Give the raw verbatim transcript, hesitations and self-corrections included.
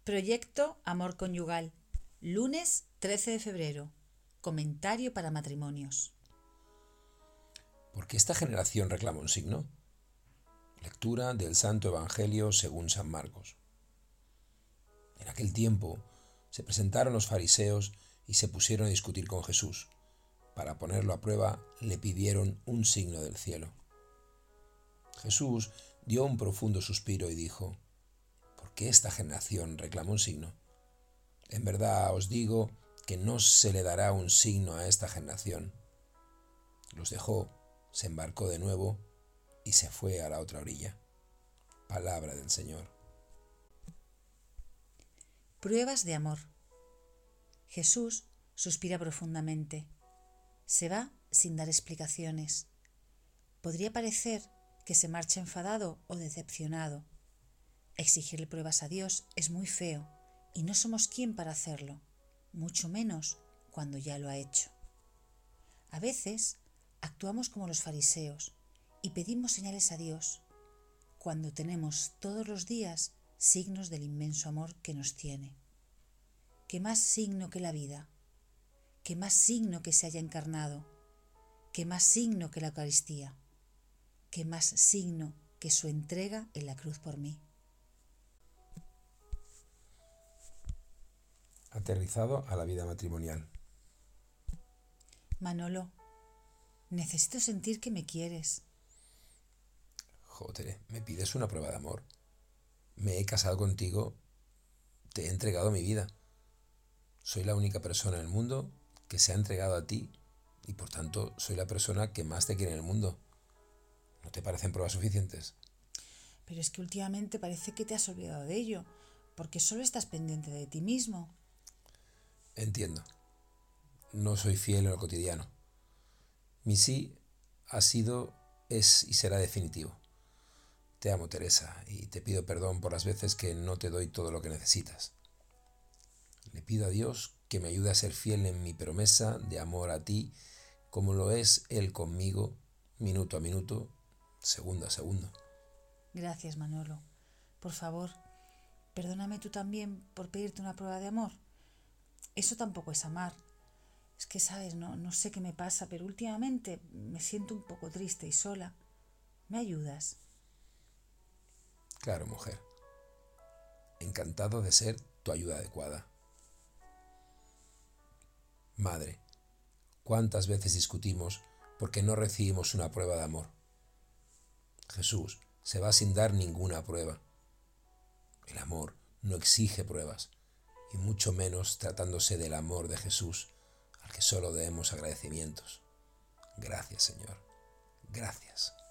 Proyecto Amor Conyugal, lunes trece de febrero. Comentario para matrimonios. ¿Por qué esta generación reclama un signo? Lectura del Santo Evangelio según San Marcos. En aquel tiempo se presentaron los fariseos y se pusieron a discutir con Jesús. Para ponerlo a prueba, le pidieron un signo del cielo. Jesús dio un profundo suspiro y dijo: ¿Por qué esta generación reclama un signo? En verdad os digo que no se le dará un signo a esta generación. Los dejó, se embarcó de nuevo y se fue a la otra orilla. Palabra del Señor. Pruebas de amor. Jesús suspira profundamente. Se va sin dar explicaciones. Podría parecer que se marcha enfadado o decepcionado. Exigirle pruebas a Dios es muy feo y no somos quien para hacerlo, mucho menos cuando ya lo ha hecho. A veces actuamos como los fariseos y pedimos señales a Dios cuando tenemos todos los días signos del inmenso amor que nos tiene. ¿Qué más signo que la vida? ¿Qué más signo que se haya encarnado? ¿Qué más signo que la Eucaristía? ¿Qué más signo que su entrega en la cruz por mí? Aterrizado a la vida matrimonial. Manolo, necesito sentir que me quieres. Joder, ¿me pides una prueba de amor? Me he casado contigo, te he entregado mi vida. Soy la única persona en el mundo que se ha entregado a ti y por tanto soy la persona que más te quiere en el mundo. ¿No te parecen pruebas suficientes? Pero es que últimamente parece que te has olvidado de ello, porque solo estás pendiente de ti mismo. Entiendo. No soy fiel en lo cotidiano. Mi sí ha sido, es y será definitivo. Te amo, Teresa, y te pido perdón por las veces que no te doy todo lo que necesitas. Le pido a Dios que me ayude a ser fiel en mi promesa de amor a ti, como lo es Él conmigo, minuto a minuto, segundo a segundo. Gracias, Manolo. Por favor, perdóname tú también por pedirte una prueba de amor. Eso tampoco es amar. Es que, sabes, no, no sé qué me pasa, pero últimamente me siento un poco triste y sola. ¿Me ayudas? Claro, mujer. Encantado de ser tu ayuda adecuada. Madre, ¿cuántas veces discutimos porque no recibimos una prueba de amor? Jesús se va sin dar ninguna prueba. El amor no exige pruebas, y mucho menos tratándose del amor de Jesús, al que solo debemos agradecimientos. Gracias, Señor. Gracias.